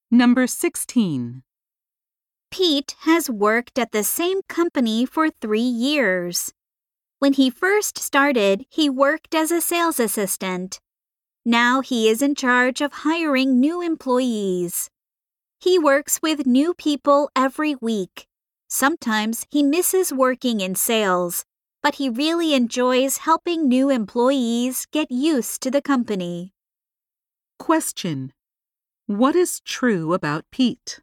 Number 16. Pete has worked at the same company for 3 years. When he first started, he worked as a sales assistant. Now he is in charge of hiring new employees. He works with new people every week. Sometimes he misses working in sales, but he really enjoys helping new employees get used to the company. Question. What is true about Pete?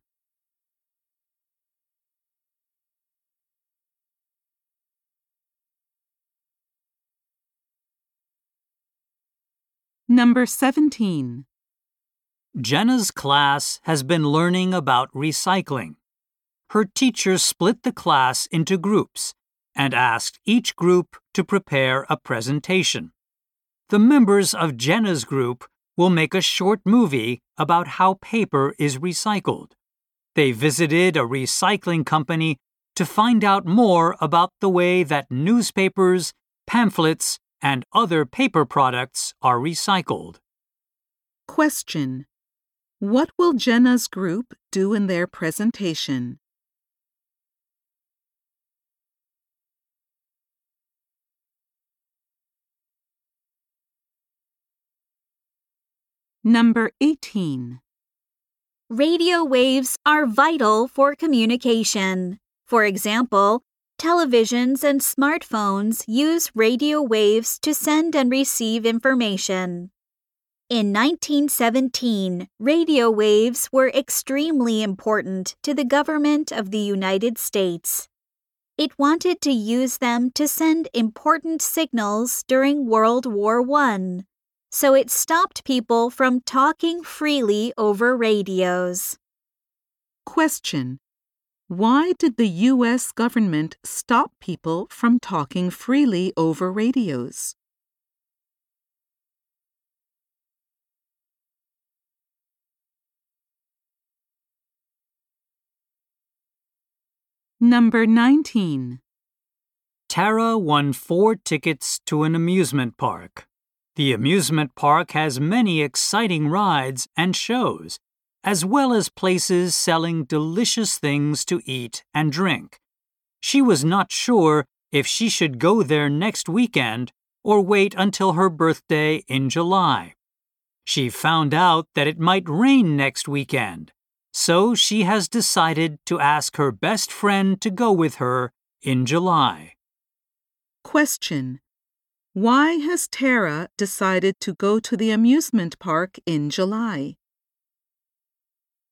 Number 17. Jenna's class has been learning about recycling. Her teacher split the class into groups and asked each group to prepare a presentation. The members of Jenna's group will make a short movie about how paper is recycled. They visited a recycling company to find out more about the way that newspapers, pamphlets, and other paper products are recycled. Question. What will Jenna's group do in their presentation? Number 18. Radio waves are vital for communication. For example, televisions and smartphones use radio waves to send and receive information. In 1917, radio waves were extremely important to the government of the United States. It wanted to use them to send important signals during World War I. So it stopped people from talking freely over radios. Question. Why did the U.S. government stop people from talking freely over radios? Number 19. Tara won 4 tickets to an amusement park. The amusement park has many exciting rides and shows, as well as places selling delicious things to eat and drink. She was not sure if she should go there next weekend or wait until her birthday in July. She found out that it might rain next weekend, so she has decided to ask her best friend to go with her in July. Question. Why has Tara decided to go to the amusement park in July?